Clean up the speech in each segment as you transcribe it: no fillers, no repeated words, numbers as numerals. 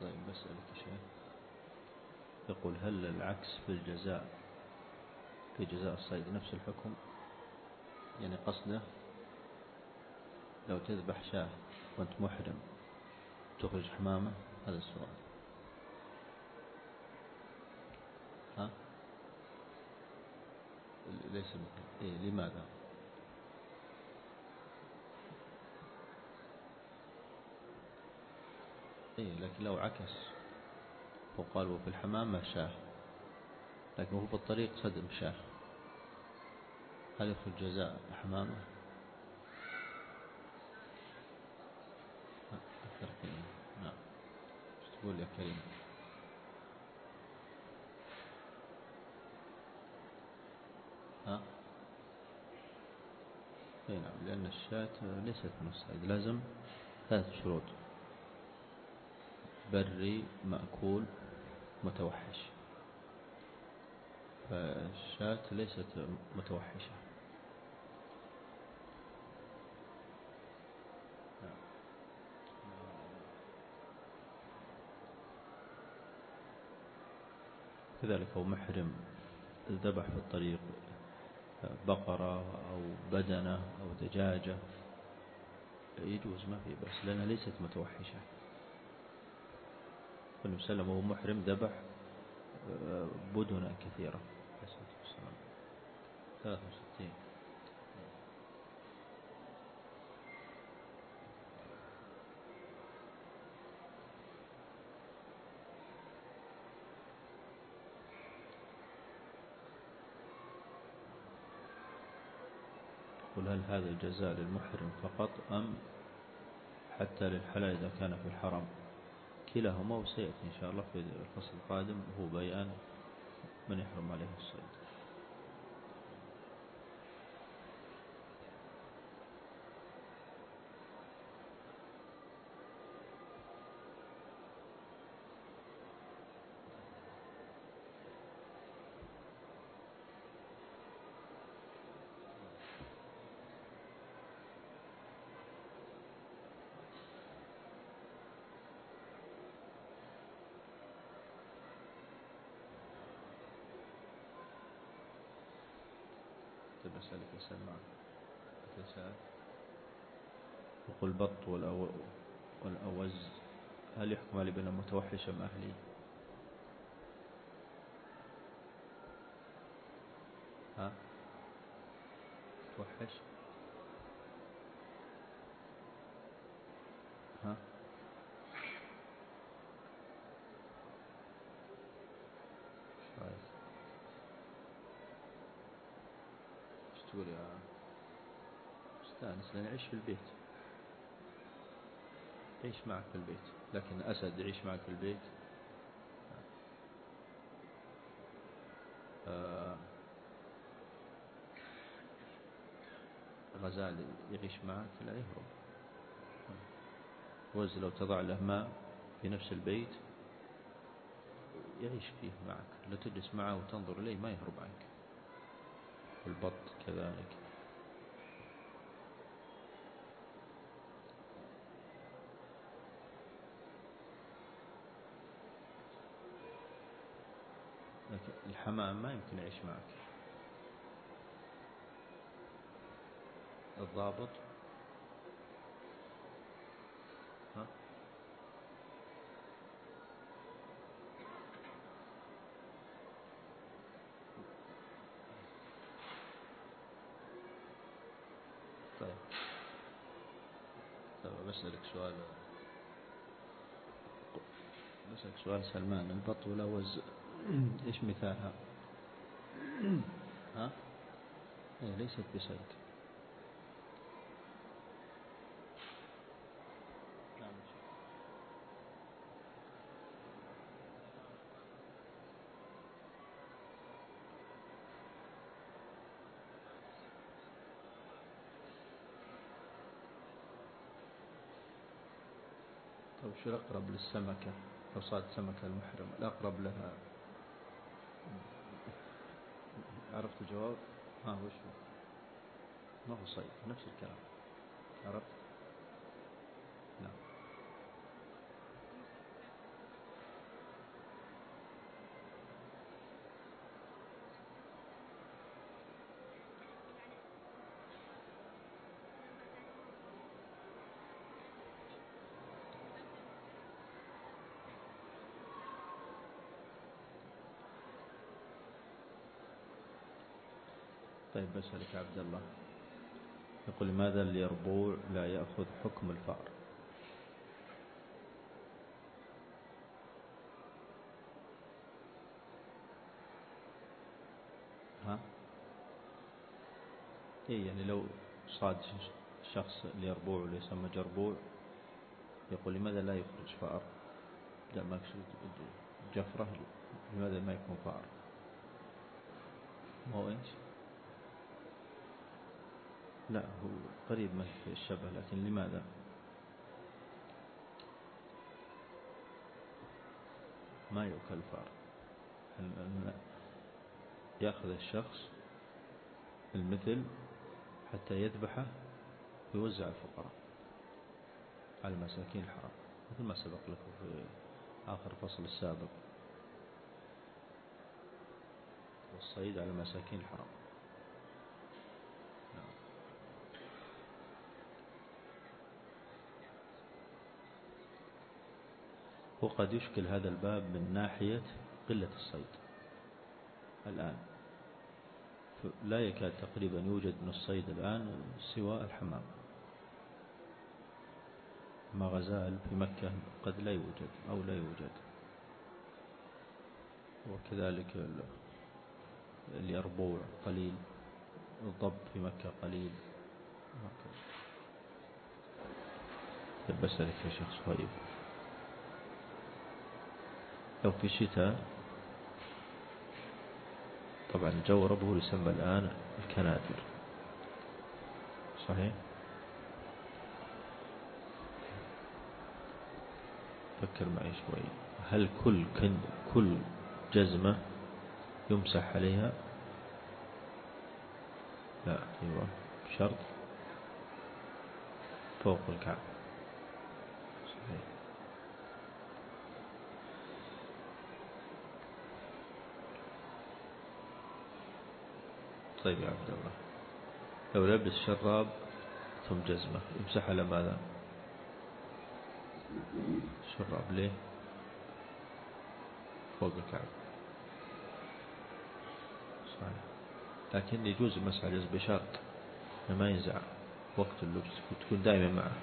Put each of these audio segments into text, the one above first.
طيب بسألك شيء، يقول هل العكس في الجزاء في جزاء الصيد نفس الحكم؟ يعني قصده لو تذبح شاه وانت محرم تخرج حمامة، هذا السؤال. ها؟ ليس مثل إيه؟ لماذا؟ إيه لكن لو عكس وقال وفي الحمامة شاه لكن هو في الطريق صدم شاه، هل يدخل جزاء حمامة؟ التركين. نعم. ايش تقول يا كريم؟ ها؟ اي نعم، لأن الشاة ليست من الصيد، لازم 3 شروط: بري مأكول متوحش، فالشاة ليست متوحشة. كذلك هو محرم ذبح في الطريق بقرة أو بدنة أو دجاجة يجوز، ما في بس، لأنها ليست متوحشة. النبي صلى الله عليه وسلم وهو محرم ذبح بدنا كثيرة. 63. قل هل هذا الجزاء للمحرم فقط أم حتى للحلال إذا كان في الحرم؟ كلاهما، وسيأتي إن شاء الله في الفصل القادم هو بيان من يحرم عليه الصيد. طيب أسألك يا سلمان، تسأل يقول بط والأوز هل يحكم علي بأنه متوحش أم أهلي؟ ها؟ توحش؟ ها؟ طيب ايش تقول يا استانس؟ لأن يعيش في البيت، يعيش معك في البيت، لكن أسد يعيش معك في البيت، غزال يعيش معك لا يهرب. وز لو تضع له ماء في نفس البيت يعيش فيه معك، لو تجلس معه وتنظر إليه ما يهرب عنك. والبط كذلك. لكن الحمام ما يمكن يعيش معك. الضابط ها؟ طيب بسألك سؤال سلمان، البط والأوز إيش مثالها؟ ها؟ إيه ليست بصيد. نعم. طيب شو الأقرب للسمكة لو صارت سمكة المحرم؟ الأقرب لها عرفت الجواب؟ وش هو؟ ما هو صيد، نفس الكلام. عرفت؟ نعم. طيب بسألك عبد الله، يقول لماذا اليربوع لا يأخذ حكم الفأر؟ ها؟ إيه يعني لو صاد شخص اليربوع واللي يسمى جربوع، يقول لماذا لا يخرج فأر؟ لا ما أقصد جفرة، لماذا ما يكون فأر؟ ما هو إيش؟ لا هو قريب من الشبه، لكن لماذا؟ ما يؤكل فأر. يأخذ الشخص المثل حتى يذبحه ويوزع الفقراء على مساكين الحرم، مثل ما سبق لكم في آخر فصل السابق، والصيد على مساكين الحرم. وقد يشكل هذا الباب من ناحية قلة الصيد الآن، لا يكاد تقريبا يوجد من الصيد الآن سوى الحمام. ما غزال في مكة قد لا يوجد أو لا يوجد، وكذلك اليربوع قليل، الضب في مكة قليل. بسألك يا شخص طيب، لو في الشتاء طبعا الجورب هو يسمى الآن الكنادر، صحيح؟ فكر معي شوي، هل كل جزمة يمسح عليها؟ لا، أيوة شرط فوق الكعب، صحيح. طيب يا عبد الله، لو لبس شراب ثم جزمة يمسح على ماذا؟ شراب ليه؟ فوق الكعب، صحيح. لكن يجوز المسح على الجزمة بشرط ما ينزع وقت اللبس، تكون دائما معه.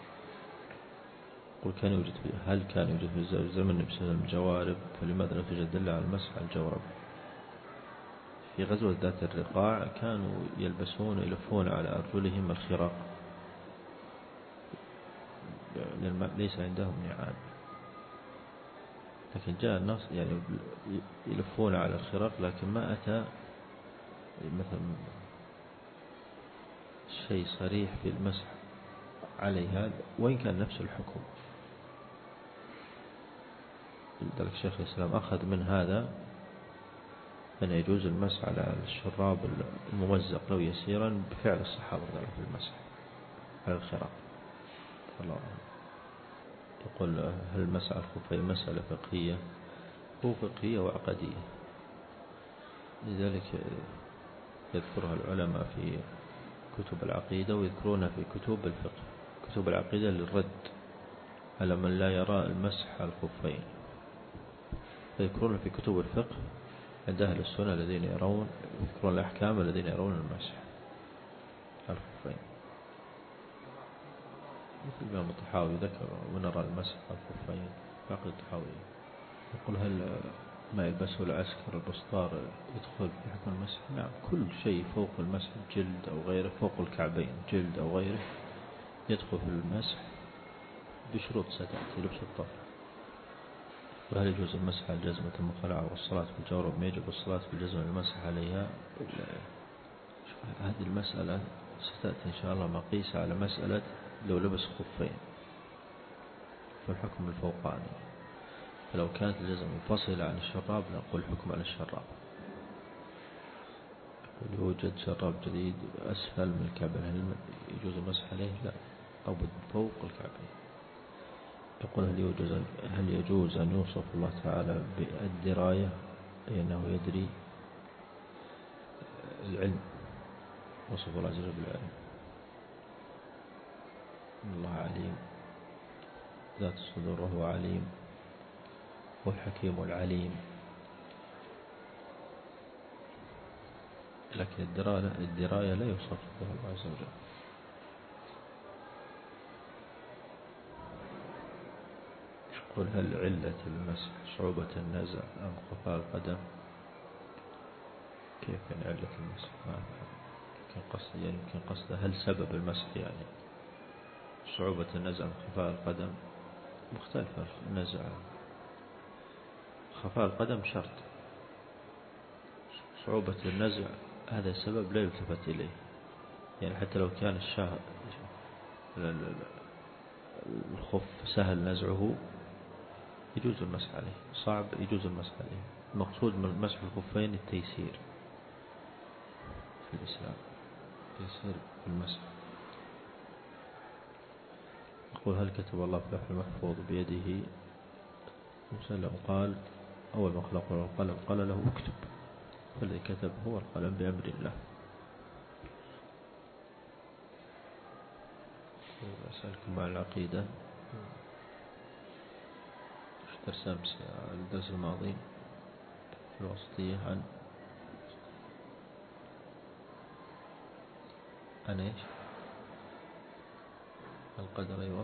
قل هل كان يوجد في زمن النبي صلى الله عليه وسلم جوارب، فلماذا لا توجد دلة على المسح على الجورب؟ في غزوة ذات الرقاع كانوا يلفون على أرجلهم الخراق، ليس عندهم نعال، لكن جاء الناس يعني يلفون على الخراق، لكن ما أتى مثلا شيء صريح في المسح عليها، وإن كان نفس الحكم. لذلك شيخ الإسلام أخذ من هذا أن يجوز المسح على الشراب الممزق لو يسيرا بفعل الصحابة في المسح على الخراق. الله أعلم. يقول هل المسح على الخفين مسألة فقهية؟ هو فقهية وعقدية، لذلك يذكرها العلماء في كتب العقيدة، ويذكرونها في كتب الفقه. كتب العقيدة للرد على من لا يرى المسح على الخفين، فيذكرون في كتب الفقه عند أهل السنة الذين يرون، يذكرون الأحكام الذين يرون المسح على الخفين، مثل الإمام الطحاوي ذكر ونرى المسح على الخفين في عقد الطحاوي. يقول هل ما يلبسه العسكر البسطار يدخل في حكم المسح؟ نعم، كل شيء فوق المسح، جلد أو غيره، فوق الكعبين جلد أو غيره، يدخل في المسح بشروط ستأتي لبس الطهر. وهل يجوز المسح على الجزمة المخلعة والصلاة في الجورب؟ ما يجب الصلاة في الجزمة المسح عليها؟ هذه المسألة ستأتي إن شاء الله مقيسة على مسألة لو لبس خفين فالحكم الفوقاني، فلو كانت الجزمة منفصلة عن الشراب نقول حكم على الشراب. يوجد شراب جديد أسفل من الكعبين، هل يجوز المسح عليه؟ لا، أو فوق الكعبين. يقول هل يجوز أن يوصف الله تعالى بالدراية، أي أنه يدري؟ العلم، وصف الله عز وجل بالعلم، إن الله عليم ذات الصدور وهو عليم، والحكيم العليم. لكن الدراية لا يوصف بها الله عز وجل. يقول هل علة المسح صعوبة النزع أم خفاء القدم؟ كيف يعني علة المسح؟ يمكن قصده هل سبب المسح يعني صعوبة النزع أم خفاء القدم؟ مختلفة النزع. خفاء القدم شرط، صعوبة النزع هذا سبب لا يلتفت إليه. يعني حتى لو كان الخف سهل نزعه يجوز المسح عليه، صعب يجوز المسح عليه. المقصود من مسح الخفين التيسير في الإسلام، تيسير في المسح. يقول هل كتب الله في اللوح المحفوظ بيده؟ وسلم قال أول ما خلق القلم قال له اكتب، فالذي كتب هو القلم بأمر الله. أسألكم عن العقيدة. درس أمس الدرس الماضي في الوسطية عن إيش؟ القدر. أيوة.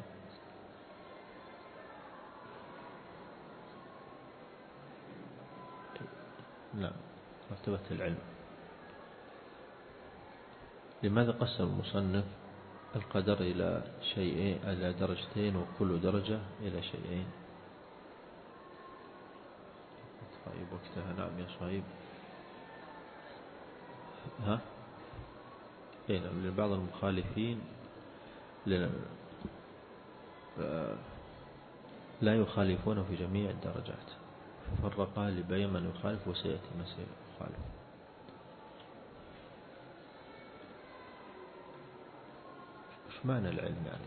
لا، مرتبة العلم. لماذا قسم المصنف القدر إلى شيئين، إلى درجتين، وكل درجة إلى شيئين؟ طيب وقتها. نعم يا صهيب. ها؟ نعم، لبعض المخالفين لا يخالفون في جميع الدرجات، ففرق لبين من يخالف وسيأتي من سيخالف. وش معنى العلم يعني؟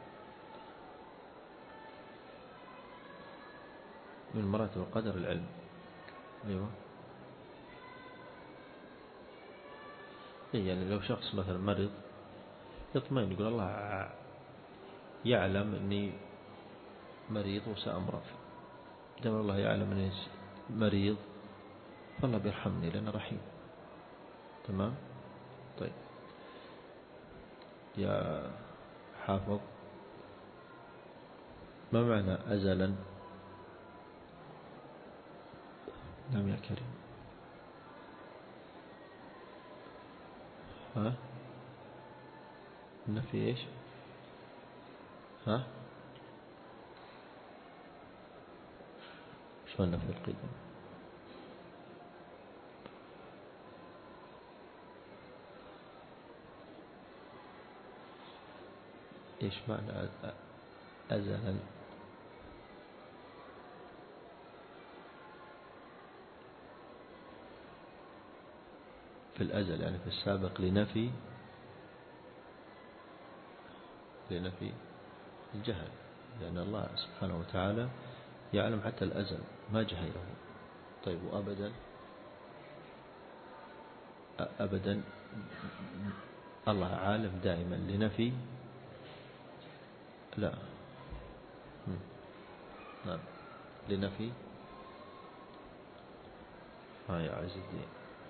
من مراتب القدر العلم. أيوة. يعني لو شخص مثلا مرض يطمئن، يقول الله يعلم أني مريض وسأمرض، دام الله يعلم أني مريض فالله بيرحمني لأنه رحيم. تمام. طيب يا حافظ، ما معنى أزلا؟ نعم يا كريم. ها؟ نفي إيش؟ ها؟ شلون نفي القدم؟ إيش معنى أزلا؟ في الأزل يعني في السابق، لنفي الجهل، لأن الله سبحانه وتعالى يعلم حتى الأزل ما جهله. طيب وأبدا؟ أبدا الله عالم دائما، لنفي لا. نعم لنفي. يا عز الدين.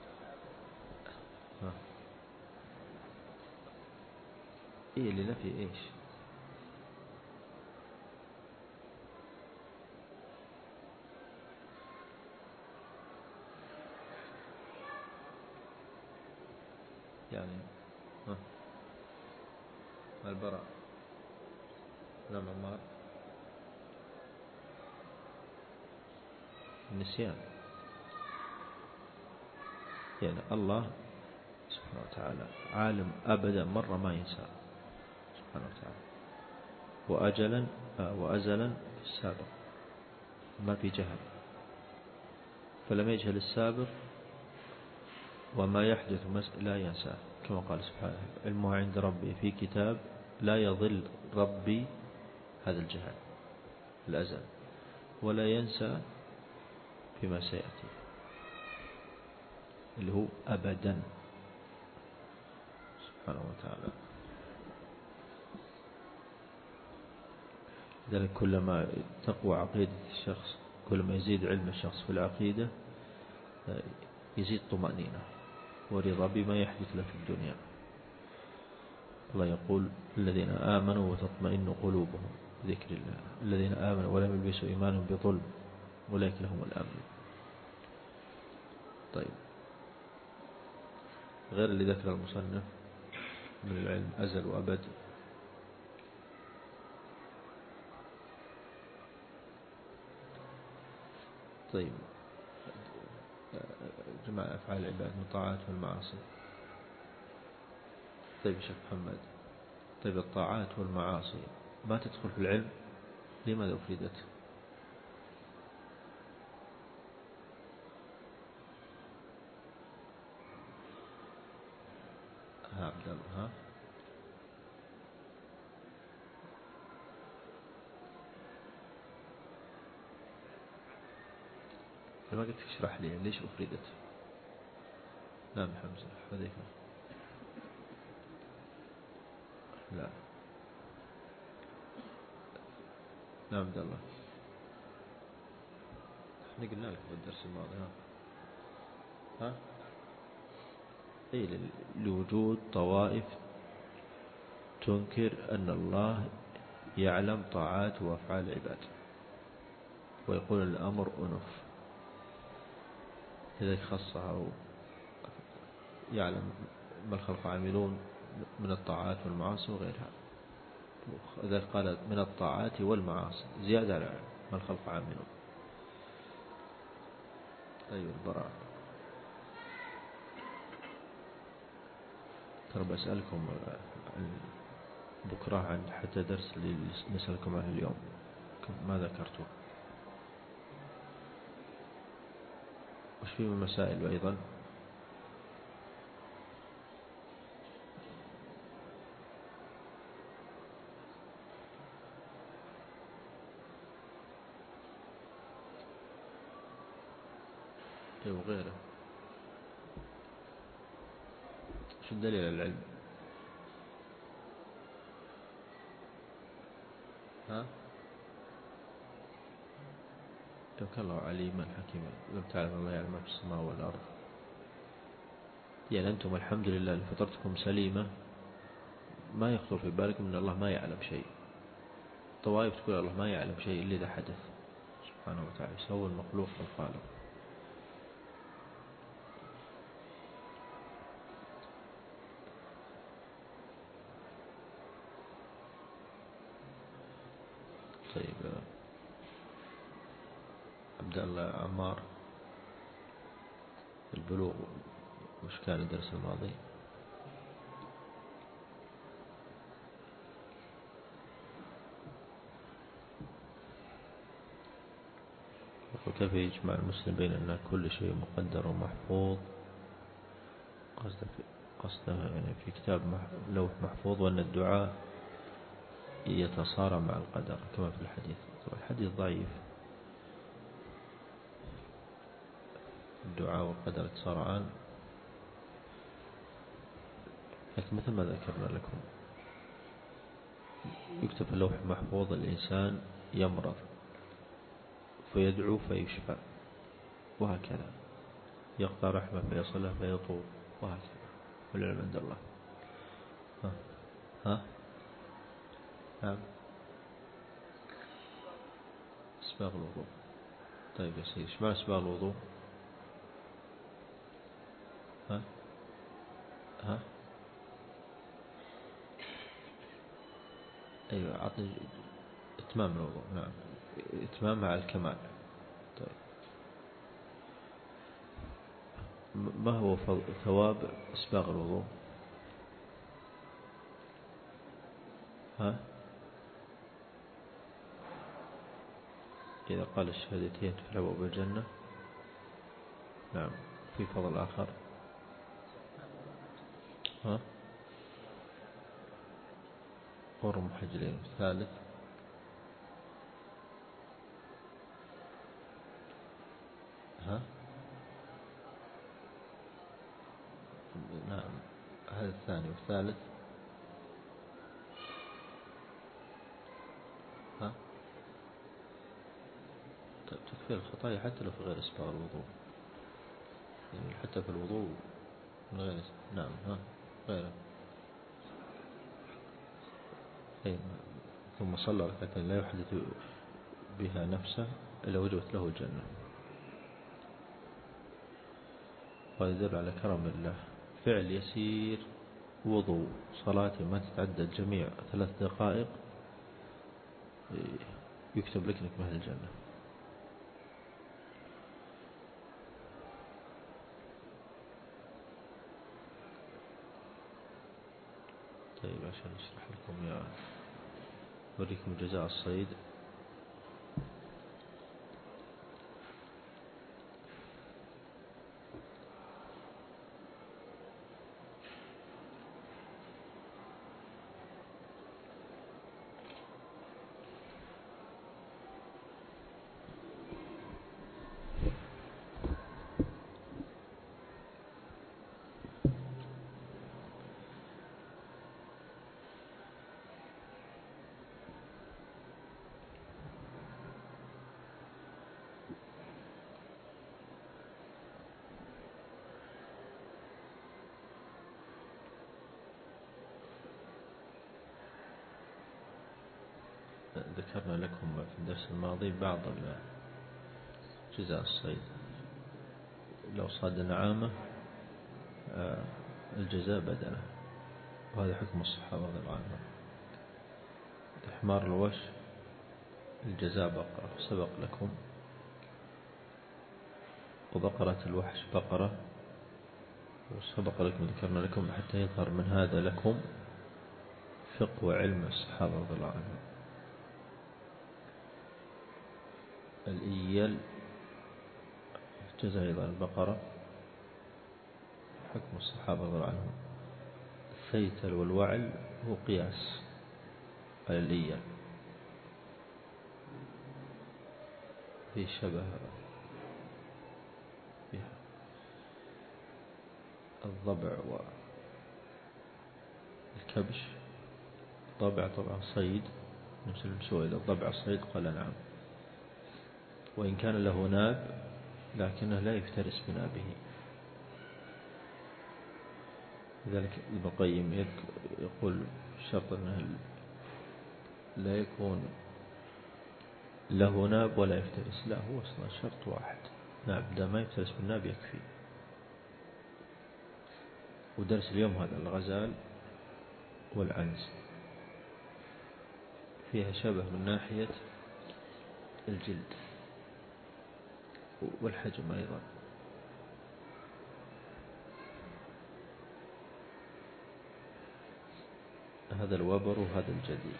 إيه لنفي إيش؟ يعني البراء. نعم عمار. النسيان، يعني الله سبحانه وتعالى عالم أبدا، مرة ما ينسى سبحانه وتعالى. وأجلا وأزلا في السابق ما في جهل، فلم يجهل السابق وما يحدث لا ينسى، كما قال سبحانه علمه عند ربي في كتاب لا يضل ربي هذا الجهل الأزل، ولا ينسى فيما سيأتي اللي هو أبدا سبحانه وتعالى. لذلك كلما تقوى عقيدة الشخص، كلما يزيد علم الشخص في العقيدة، يزيد طمأنينة ورضا بما يحدث له في الدنيا. الله يقول الذين آمنوا وتطمئن قلوبهم بذكر الله، الذين آمنوا ولم يلبسوا إيمانهم بظلم أولئك لهم الأمن. طيب، غير اللي ذكر المصنف من العلم أزل وأبد، طيب جمع أفعال العباد من الطاعات والمعاصي. طيب يا شيخ محمد، طيب الطاعات والمعاصي ما تدخل في العلم، لماذا أفردت؟ ها عبد الله، ها ما قلت اشرح لي ليش أفردت؟ نعم حمزة حذيفة. لا نعم عبد الله، احنا قلنا لك في الدرس الماضي. ها اي لوجود طوائف تنكر أن الله يعلم طاعات وأفعال العباد ويقول الأمر أنف، لذلك خصها يعلم ما الخلق عاملون من الطاعات والمعاصي وغيرها، لذلك قال من الطاعات والمعاصي زيادة على ما الخلق عاملون. أيوة البراء، ترى بسألكم بكرة عن حتى درس اللي نسألكم عنه اليوم ما ذكرته، وش في من مسائل أيضا؟ وغيره. شو الدليل على العلم؟ ها لو كان الله عليما حكيما لم تعلم الله يعلم ما في السماء والأرض. يعني أنتم الحمد لله فطرتكم سليمة، ما يخطر في بالكم أن الله ما يعلم شيء. طوائف تقول الله ما يعلم شيء إلا إذا حدث سبحانه وتعالى، يسوي المخلوق والخالق. طيب عبد الله عمار، البلوغ وش كان الدرس الماضي؟ وكيف يجمع المسلم بين أن كل شيء مقدر ومحفوظ؟ قصده يعني في كتاب لوح محفوظ، وأن الدعاء يتصارع مع القدر كما في الحديث. طبعا الحديث ضعيف، الدعاء والقدر يتصارعان، لكن مثل ما ذكرنا لكم يكتب في اللوح المحفوظ الإنسان يمرض فيدعو فيشفى، وهكذا يقطع رحمة فيصلها فيطول، وهكذا. والعلم عند الله. ها ها نعم اسباغ الوضوء. طيب يا سيدي، ايش معنى اسباغ الوضوء؟ ها ها ايوه اعطني اتمام الوضوء. نعم اتمام مع الكمال. طيب ما هو ثواب اسباغ الوضوء؟ ها إذا قال الشهادتين تفتح أبواب الجنة. نعم في فضل آخر. ها غر محجلين. ثالث ها نعم هذا الثاني. والثالث ها تكفير الخطايا حتى لو في غير اسباغ الوضوء، يعني حتى في الوضوء من غير نعم غيره أي ثم صلى ركعتين لا يحدث بها نفسه إلا وجبت له الجنة. وهذا يدل على كرم الله. فعل يسير وضوء صلاة ما تتعدى الجميع 3 دقائق يكتب لك انك من أهل الجنة. طيب عشان نشرح لكم أوريكم جزاء الصيد. ذكرنا لكم في الدرس الماضي بعض جزاء الصيد. لو صاد نعامة الجزاء بدنه، وهذا حكم الصحابة رضي الله عنهم. حمار الوش الجزاء بقرة سبق لكم، وبقرة الوحش بقرة وسبق لكم ذكرنا لكم حتى يظهر من هذا لكم فقه وعلم الصحابة رضي الله عنهم. الإيل جزاء أيضا البقرة حكم الصحابة رضي الله عنهم. الثيتل والوعل هو قياس على الإيل، في شبه فيها الضبع والكبش. الضبع طبعا صيد نفس المسويد، الضبع صيد قال نعم، وإن كان له ناب لكنه لا يفترس بنابه. لذلك ابن القيم يقول شرط أنه لا يكون له ناب ولا يفترس، لا هو أصلا شرط واحد، نعم ده ما يفترس بالناب يكفي. ودرس اليوم هذا الغزال والعنز فيها شبه من ناحية الجلد والحجم أيضا. هذا الوبر وهذا الجدي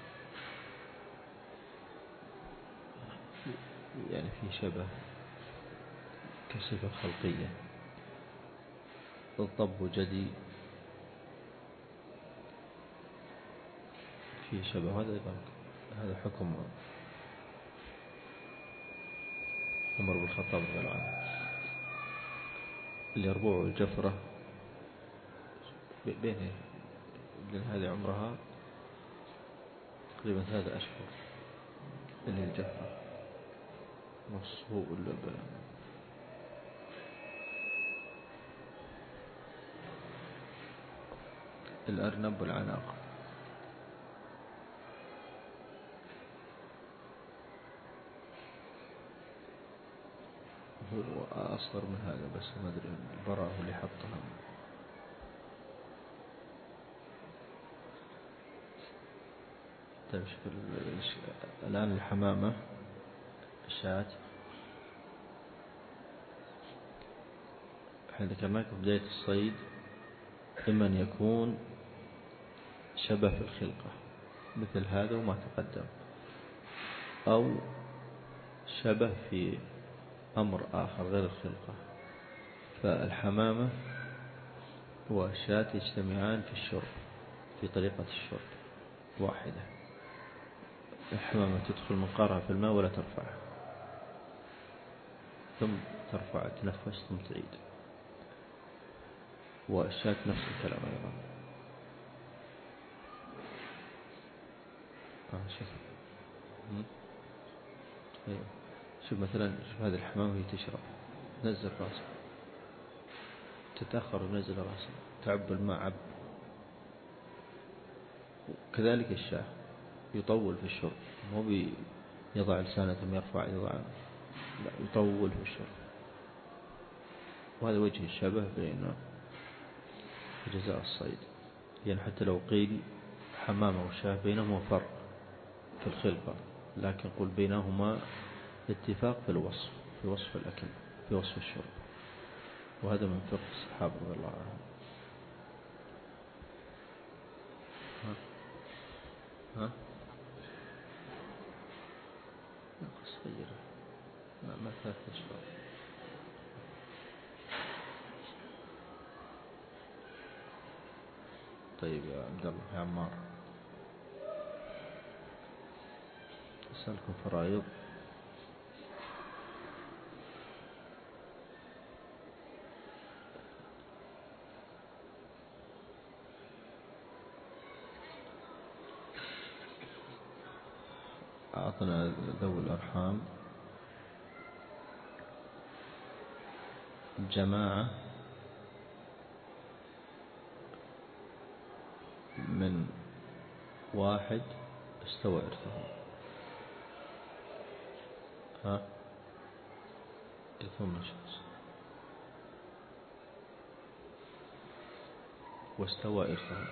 يعني في شبه كصفة خلقية. الضب جدي في شبه، هذا أيضا هذا حكم عمر بن الخطاب رضي الله عنه. اليربوع والجفرة بين هذه عمرها تقريبا 3 أشهر، اللي الجفرة نص هو الأرنب والعناق. هو أصغر من هذا بس ما أدري البراء هو اللي حطها. طيب الآن الحمامة الشاة احنا ذكرناك في بداية الصيد إما أن يكون شبه في الخلقة مثل هذا وما تقدم، أو شبه في أمر آخر غير الخلقة. فالحمامة والشاة يجتمعان في الشرب، في طريقة الشرب واحدة. الحمامة تدخل منقارها في الماء ولا ترفعه، ثم ترفع تنفس ثم تعيد. والشاة نفس الكلام أيضا. شوف مثلا، شوف هذه الحمامة وهي تشرب، نزل راسك تتأخر ونزل رأسه، تعب الماء عب. كذلك الشاه يطول في الشرب، مو يضع لسانه ثم يرفع، لا، يطول في الشرب. وهذا وجه الشبه بين جزاء الصيد. يعني حتى لو قيل حمامة وشاه بينهما فرق في الخلقة، لكن قل بينهما اتفاق في الوصف، في وصف الأكل، في وصف الشرب. وهذا من فقه الصحابة رضي الله عنهم. ها صغيرة، ما 3 أشهر. طيب يا عبد الله، يا عمار، أسألكم فرائض. أعطنا ذوي الأرحام جماعة من 1 استوى إرثهم. إرثهم من شخص واستوى إرثهم.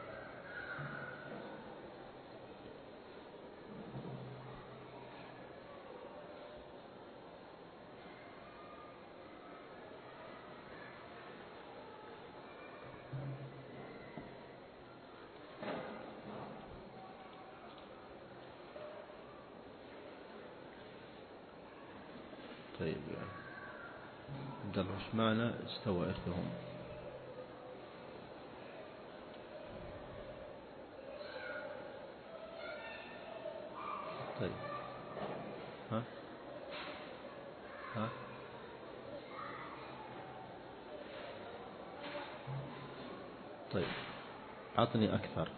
طيب عبد الله، ايش معنى استوى إرثهم؟ طيب ها ها طيب أعطني أكثر.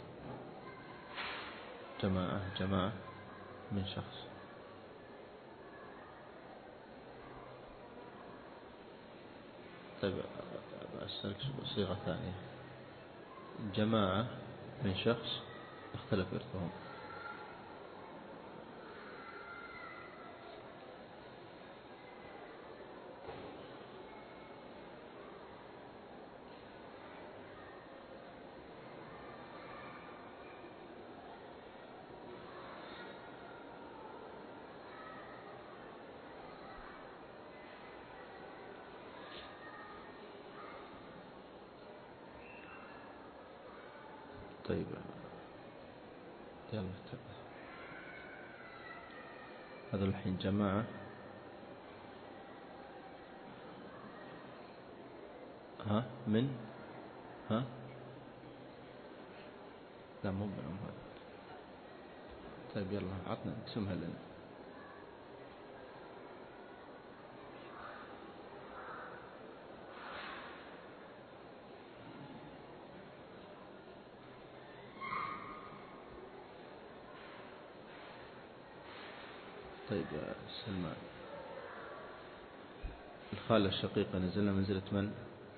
جماعة من شخص. طيب أسألك صيغة ثانية. جماعة من شخص اختلف إرثهم. طيب يلا، هذا الحين جماعة من لا، مو بنهم هذا. طيب يلا عطنا اقسمها لنا. طيب يا سلمان، الخالة الشقيقة نزلنا منزلة من؟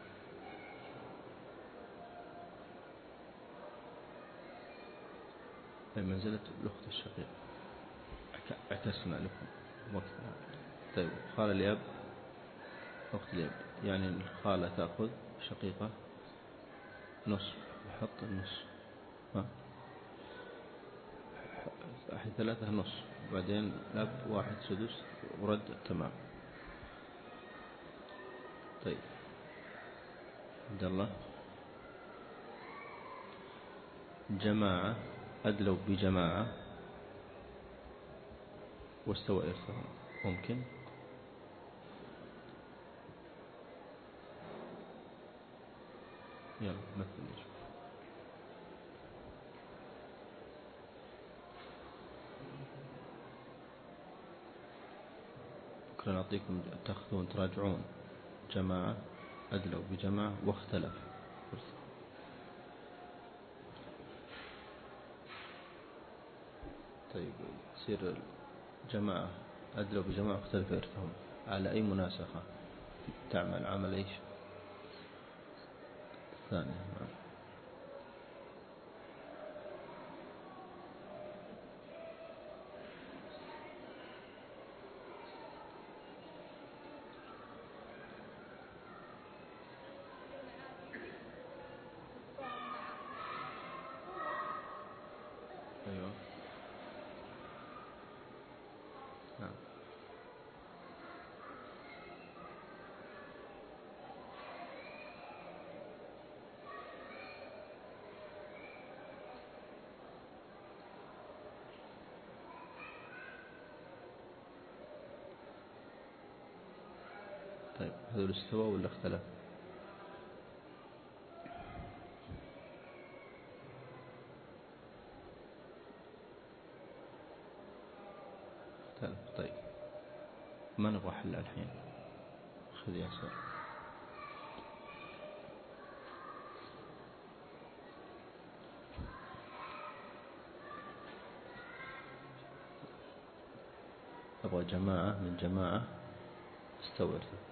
أي منزلة الأخت الشقيقة. اعتسنا لكم وقتها. طيب خالة الأب، أخت الأب، يعني الخالة تأخذ شقيقة نصف، حط النص. أحد 3 نص، وبعدين الأب 1 سدس ورد تمام. طيب عبد الله، جماعة أدلوا بجماعة واستوى إرثهم، ممكن؟ يلا مثل نشوف. بكرة نعطيكم تأخذون تراجعون جماعة أدلوا بجماعة واختلف إرثهم. طيب تصير جماعة أدلوا بجماعة واختلف إرثهم على أي مناسخة تعمل؟ عمل إيش؟ الثانية. نعم. أيوة. نعم. طيب هذول استوى ولا اختلف؟ اختلف. طيب ما نبغى حل الحين، خذ ياسر. أبغى جماعة من جماعة استوى ارتفع.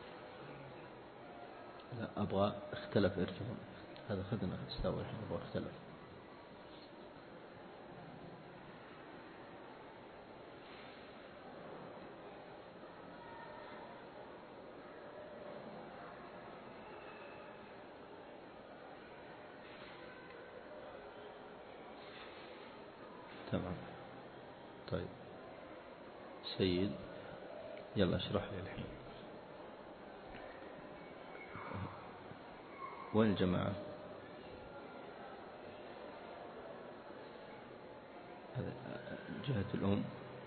لا أبغى اختلف ارتفع. هذا خذنا استوى، الحين أبغى اختلف. تمام. طيب سيد يلا اشرح لي الحين. وين الجماعة؟ هذا جهة الأم،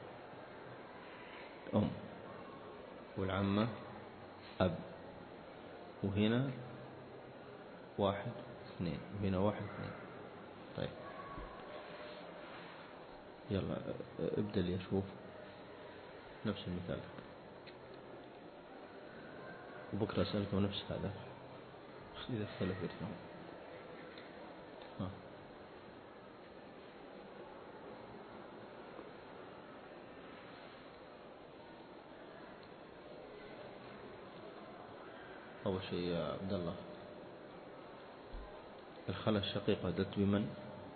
أم، والعمة أب، وهنا 1 2، وهنا 1 2. طيب يلا ابدأ لي أشوف نفس المثال، وبكرة أسألكم نفس هذا إذا اختلف ارتفاع. أول شيء يا عبد الله، الخالة الشقيقة أتت بمن؟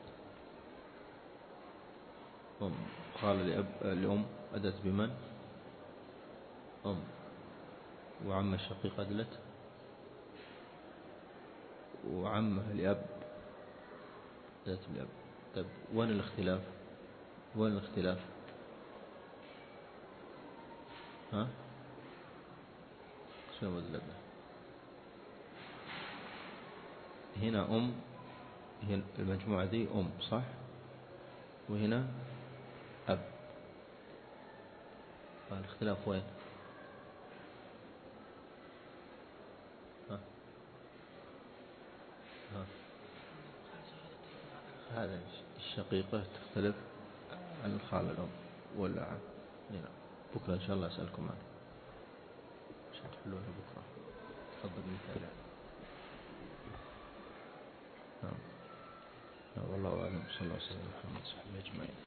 أم. خالة لأم أتت بمن؟ أم. وعمة الشقيقة أدلت، وعمة لأب أدلت بأب. طيب وين الاختلاف؟ وين الاختلاف؟ ها؟ شنو أدلت؟ هنا أم، هنا المجموعة دي أم صح، وهنا أب. فالاختلاف وين؟ ها؟ ها؟ هذا الشقيقة تختلف عن الخالة الأم ولا عن هنا. بكرة إن شاء الله أسألكم عنه عشان تحلونها بكرة. تفضل مثال. نعم. والله أعلم. صلى الله عليه وسلم محمد صلى الله عليه وسلم أجمعين.